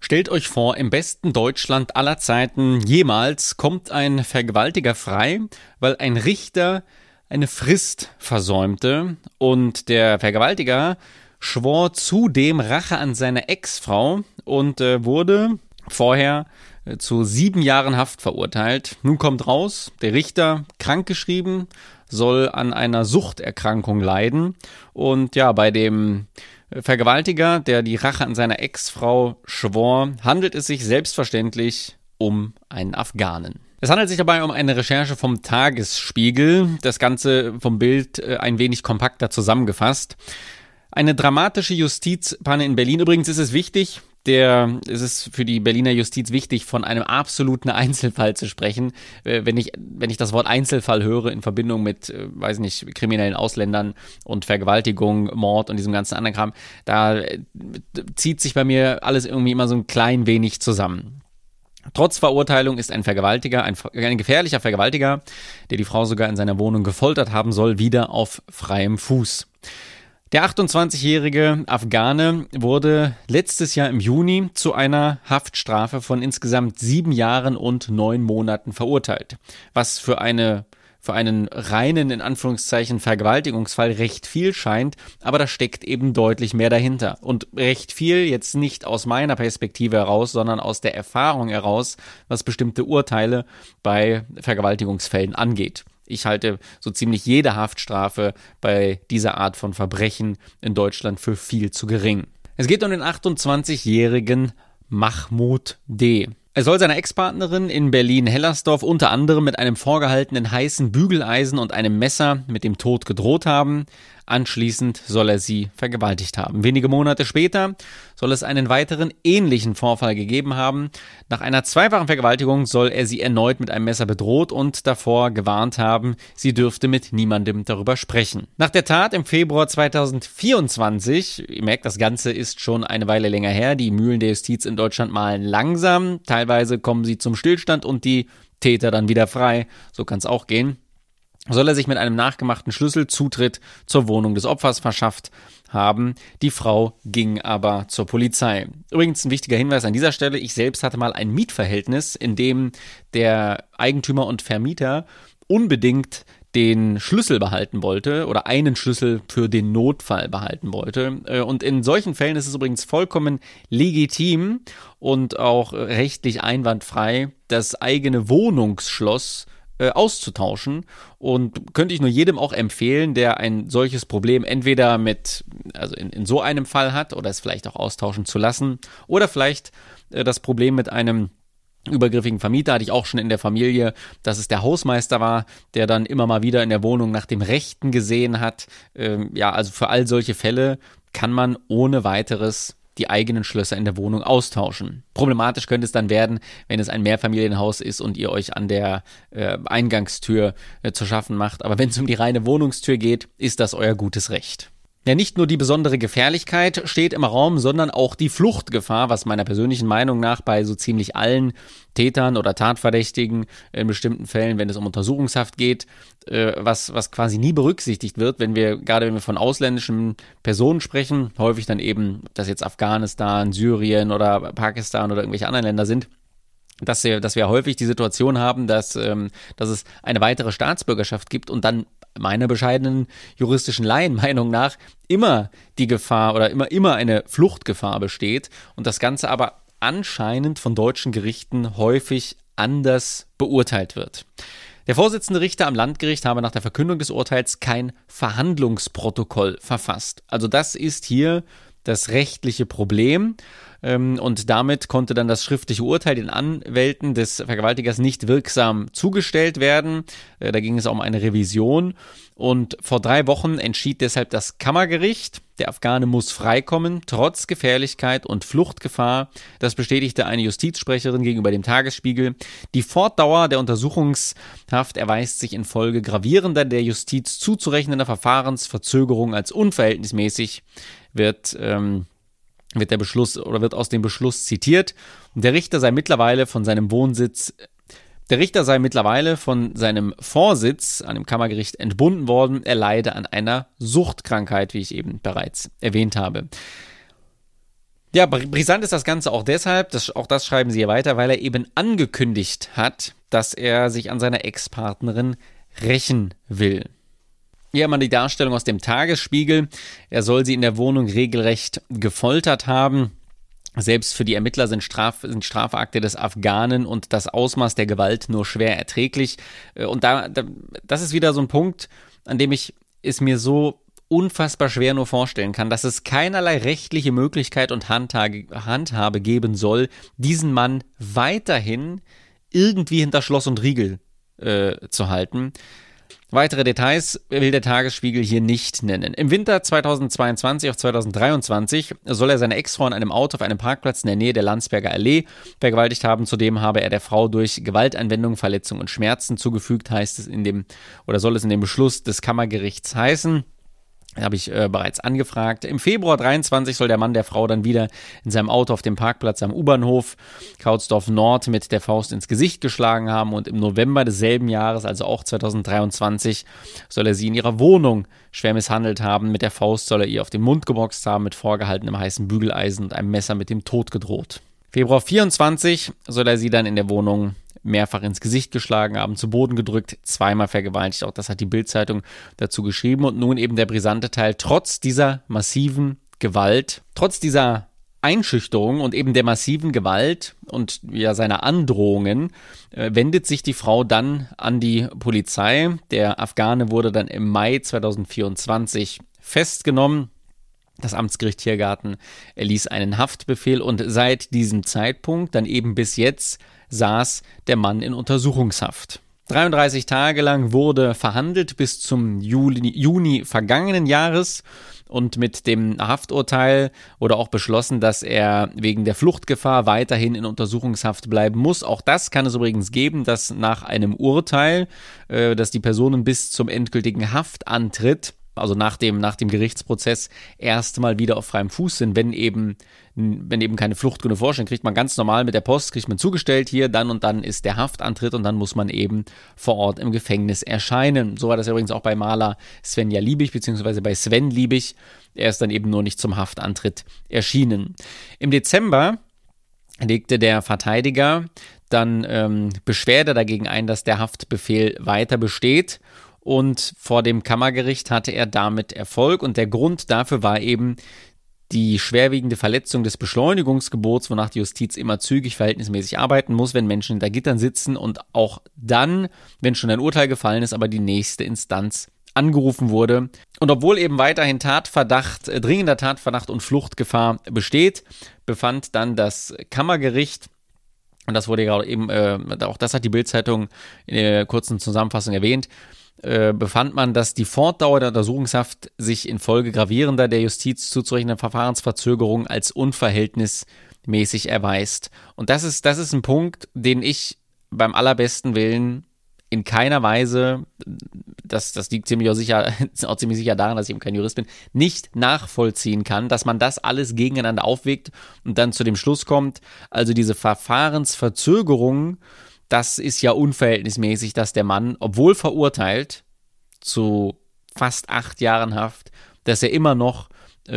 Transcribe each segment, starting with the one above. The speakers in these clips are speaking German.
Stellt euch vor, im besten Deutschland aller Zeiten jemals kommt ein Vergewaltiger frei, weil ein Richter eine Frist versäumte und der Vergewaltiger schwor zudem Rache an seiner Ex-Frau und wurde vorher zu 7 Jahren Haft verurteilt. Nun kommt raus, der Richter, krankgeschrieben, soll an einer Suchterkrankung leiden und ja, bei dem Vergewaltiger, der die Rache an seiner Ex-Frau schwor, handelt es sich selbstverständlich um einen Afghanen. Es handelt sich dabei um eine Recherche vom Tagesspiegel, das Ganze vom Bild ein wenig kompakter zusammengefasst. Eine dramatische Justizpanne in Berlin. Übrigens ist es wichtig, es ist für die Berliner Justiz wichtig, von einem absoluten Einzelfall zu sprechen. Wenn ich das Wort Einzelfall höre in Verbindung mit, kriminellen Ausländern und Vergewaltigung, Mord und diesem ganzen anderen Kram, da zieht sich bei mir alles irgendwie immer so ein klein wenig zusammen. Trotz Verurteilung ist ein Vergewaltiger, ein gefährlicher Vergewaltiger, der die Frau sogar in seiner Wohnung gefoltert haben soll, wieder auf freiem Fuß. Der 28-jährige Afghane wurde letztes Jahr im Juni zu einer Haftstrafe von insgesamt 7 Jahren und 9 Monaten verurteilt, was für einen reinen, in Anführungszeichen, Vergewaltigungsfall recht viel scheint, aber da steckt eben deutlich mehr dahinter. Und recht viel jetzt nicht aus meiner Perspektive heraus, sondern aus der Erfahrung heraus, was bestimmte Urteile bei Vergewaltigungsfällen angeht. Ich halte so ziemlich jede Haftstrafe bei dieser Art von Verbrechen in Deutschland für viel zu gering. Es geht um den 28-jährigen Mahmoud D. Er soll seiner Ex-Partnerin in Berlin-Hellersdorf unter anderem mit einem vorgehaltenen heißen Bügeleisen und einem Messer mit dem Tod gedroht haben. Anschließend soll er sie vergewaltigt haben. Wenige Monate später soll es einen weiteren ähnlichen Vorfall gegeben haben. Nach einer zweifachen Vergewaltigung soll er sie erneut mit einem Messer bedroht und davor gewarnt haben, sie dürfte mit niemandem darüber sprechen. Nach der Tat im Februar 2024, ihr merkt, das Ganze ist schon eine Weile länger her, die Mühlen der Justiz in Deutschland mahlen langsam, teilweise kommen sie zum Stillstand und die Täter dann wieder frei, so kann es auch gehen. Soll er sich mit einem nachgemachten Schlüssel Zutritt zur Wohnung des Opfers verschafft haben. Die Frau ging aber zur Polizei. Übrigens ein wichtiger Hinweis an dieser Stelle, ich selbst hatte mal ein Mietverhältnis, in dem der Eigentümer und Vermieter unbedingt den Schlüssel behalten wollte oder einen Schlüssel für den Notfall behalten wollte. Und in solchen Fällen ist es übrigens vollkommen legitim und auch rechtlich einwandfrei, das eigene Wohnungsschloss auszutauschen, und könnte ich nur jedem auch empfehlen, der ein solches Problem entweder in so einem Fall hat oder es vielleicht auch austauschen zu lassen oder vielleicht das Problem mit einem übergriffigen Vermieter hatte ich auch schon in der Familie, dass es der Hausmeister war, der dann immer mal wieder in der Wohnung nach dem Rechten gesehen hat. Also für all solche Fälle kann man ohne weiteres die eigenen Schlösser in der Wohnung austauschen. Problematisch könnte es dann werden, wenn es ein Mehrfamilienhaus ist und ihr euch an der Eingangstür zu schaffen macht. Aber wenn es um die reine Wohnungstür geht, ist das euer gutes Recht. Ja, nicht nur die besondere Gefährlichkeit steht im Raum, sondern auch die Fluchtgefahr, was meiner persönlichen Meinung nach bei so ziemlich allen Tätern oder Tatverdächtigen in bestimmten Fällen, wenn es um Untersuchungshaft geht, was quasi nie berücksichtigt wird, wenn wir von ausländischen Personen sprechen, häufig dann eben, ob das jetzt Afghanistan, Syrien oder Pakistan oder irgendwelche anderen Länder sind, dass wir häufig die Situation haben, dass es eine weitere Staatsbürgerschaft gibt und dann meiner bescheidenen juristischen Laienmeinung nach immer die Gefahr oder immer eine Fluchtgefahr besteht und das Ganze aber anscheinend von deutschen Gerichten häufig anders beurteilt wird. Der Vorsitzende Richter am Landgericht habe nach der Verkündung des Urteils kein Verhandlungsprotokoll verfasst. Also das ist hier das rechtliche Problem. Und damit konnte dann das schriftliche Urteil den Anwälten des Vergewaltigers nicht wirksam zugestellt werden. Da ging es um eine Revision. Und vor 3 Wochen entschied deshalb das Kammergericht, der Afghane muss freikommen, trotz Gefährlichkeit und Fluchtgefahr. Das bestätigte eine Justizsprecherin gegenüber dem Tagesspiegel. Die Fortdauer der Untersuchungshaft erweist sich infolge gravierender der Justiz zuzurechnender Verfahrensverzögerung als unverhältnismäßig, wird aus dem Beschluss zitiert. Und der Richter sei mittlerweile von seinem Vorsitz an dem Kammergericht entbunden worden. Er leide an einer Suchtkrankheit, wie ich eben bereits erwähnt habe. Ja, brisant ist das Ganze auch deshalb, auch das schreiben sie hier weiter, weil er eben angekündigt hat, dass er sich an seiner Ex-Partnerin rächen will. Hier mal die Darstellung aus dem Tagesspiegel. Er soll sie in der Wohnung regelrecht gefoltert haben. Selbst für die Ermittler sind Strafakte des Afghanen und das Ausmaß der Gewalt nur schwer erträglich. Und das ist wieder so ein Punkt, an dem ich es mir so unfassbar schwer nur vorstellen kann, dass es keinerlei rechtliche Möglichkeit und Handhabe geben soll, diesen Mann weiterhin irgendwie hinter Schloss und Riegel zu halten. Weitere Details will der Tagesspiegel hier nicht nennen. Im Winter 2022 auf 2023 soll er seine Ex-Frau in einem Auto auf einem Parkplatz in der Nähe der Landsberger Allee vergewaltigt haben. Zudem habe er der Frau durch Gewaltanwendung Verletzungen und Schmerzen zugefügt, soll es in dem Beschluss des Kammergerichts heißen. Habe ich bereits angefragt. Im Februar 23 soll der Mann der Frau dann wieder in seinem Auto auf dem Parkplatz am U-Bahnhof Kautsdorf Nord mit der Faust ins Gesicht geschlagen haben und im November desselben Jahres, also auch 2023, soll er sie in ihrer Wohnung schwer misshandelt haben. Mit der Faust soll er ihr auf den Mund geboxt haben, mit vorgehaltenem heißen Bügeleisen und einem Messer mit dem Tod gedroht. Februar 24 soll er sie dann in der Wohnung mehrfach ins Gesicht geschlagen haben, zu Boden gedrückt, zweimal vergewaltigt. Auch das hat die Bild-Zeitung dazu geschrieben. Und nun eben der brisante Teil: Trotz dieser massiven Gewalt, trotz dieser Einschüchterung und eben der massiven Gewalt und ja seiner Androhungen wendet sich die Frau dann an die Polizei. Der Afghane wurde dann im Mai 2024 festgenommen. Das Amtsgericht Tiergarten erließ einen Haftbefehl und seit diesem Zeitpunkt, dann eben bis jetzt, saß der Mann in Untersuchungshaft. 33 Tage lang wurde verhandelt bis zum Juni vergangenen Jahres und mit dem Hafturteil wurde auch beschlossen, dass er wegen der Fluchtgefahr weiterhin in Untersuchungshaft bleiben muss. Auch das kann es übrigens geben, dass nach einem Urteil, dass die Personen bis zum endgültigen Haftantritt, also nach dem Gerichtsprozess, erstmal wieder auf freiem Fuß sind, wenn eben keine Fluchtgründe vorstellen, kriegt man ganz normal mit der Post, kriegt man zugestellt, hier, dann und dann ist der Haftantritt und dann muss man eben vor Ort im Gefängnis erscheinen. So war das übrigens auch bei Maler Svenja Liebig, beziehungsweise bei Sven Liebig. Er ist dann eben nur nicht zum Haftantritt erschienen. Im Dezember legte der Verteidiger dann Beschwerde dagegen ein, dass der Haftbefehl weiter besteht. Und vor dem Kammergericht hatte er damit Erfolg. Und der Grund dafür war eben die schwerwiegende Verletzung des Beschleunigungsgebots, wonach die Justiz immer zügig verhältnismäßig arbeiten muss, wenn Menschen hinter Gittern sitzen und auch dann, wenn schon ein Urteil gefallen ist, aber die nächste Instanz angerufen wurde. Und obwohl eben weiterhin dringender Tatverdacht und Fluchtgefahr besteht, befand dann das Kammergericht, und das wurde gerade eben, auch das hat die Bild-Zeitung in der kurzen Zusammenfassung erwähnt, befand man, dass die Fortdauer der Untersuchungshaft sich infolge gravierender der Justiz zuzurechnenden Verfahrensverzögerung als unverhältnismäßig erweist. Und das ist ein Punkt, den ich beim allerbesten Willen in keiner Weise, das liegt ziemlich sicher daran, dass ich eben kein Jurist bin, nicht nachvollziehen kann, dass man das alles gegeneinander aufwägt und dann zu dem Schluss kommt, also diese Verfahrensverzögerung, das ist ja unverhältnismäßig, dass der Mann, obwohl verurteilt zu fast 8 Jahren Haft, dass er sich immer noch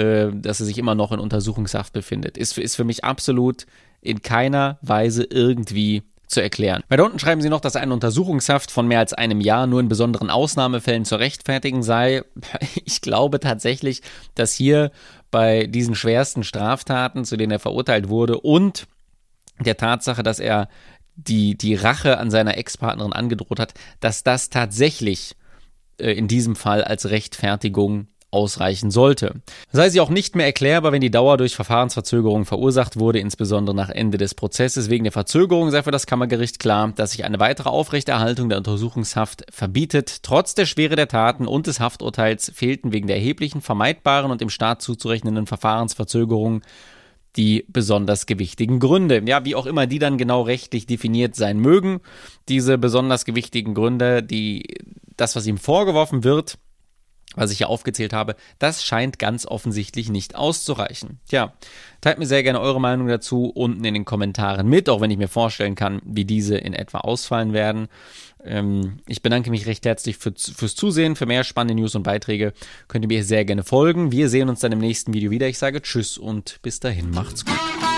in Untersuchungshaft befindet. Ist für mich absolut in keiner Weise irgendwie zu erklären. Weiter unten schreiben sie noch, dass eine Untersuchungshaft von mehr als einem Jahr nur in besonderen Ausnahmefällen zu rechtfertigen sei. Ich glaube tatsächlich, dass hier bei diesen schwersten Straftaten, zu denen er verurteilt wurde, und der Tatsache, dass er die Rache an seiner Ex-Partnerin angedroht hat, dass das tatsächlich in diesem Fall als Rechtfertigung ausreichen sollte. Sei sie auch nicht mehr erklärbar, wenn die Dauer durch Verfahrensverzögerung verursacht wurde, insbesondere nach Ende des Prozesses. Wegen der Verzögerung sei für das Kammergericht klar, dass sich eine weitere Aufrechterhaltung der Untersuchungshaft verbietet. Trotz der Schwere der Taten und des Hafturteils fehlten wegen der erheblichen, vermeidbaren und dem Staat zuzurechnenden Verfahrensverzögerungen die besonders gewichtigen Gründe. Ja, wie auch immer die dann genau rechtlich definiert sein mögen, diese besonders gewichtigen Gründe, das, was ihm vorgeworfen wird, was ich hier aufgezählt habe, das scheint ganz offensichtlich nicht auszureichen. Tja, teilt mir sehr gerne eure Meinung dazu unten in den Kommentaren mit, auch wenn ich mir vorstellen kann, wie diese in etwa ausfallen werden. Ich bedanke mich recht herzlich fürs Zusehen. Für mehr spannende News und Beiträge könnt ihr mir sehr gerne folgen. Wir sehen uns dann im nächsten Video wieder. Ich sage Tschüss und bis dahin, macht's gut.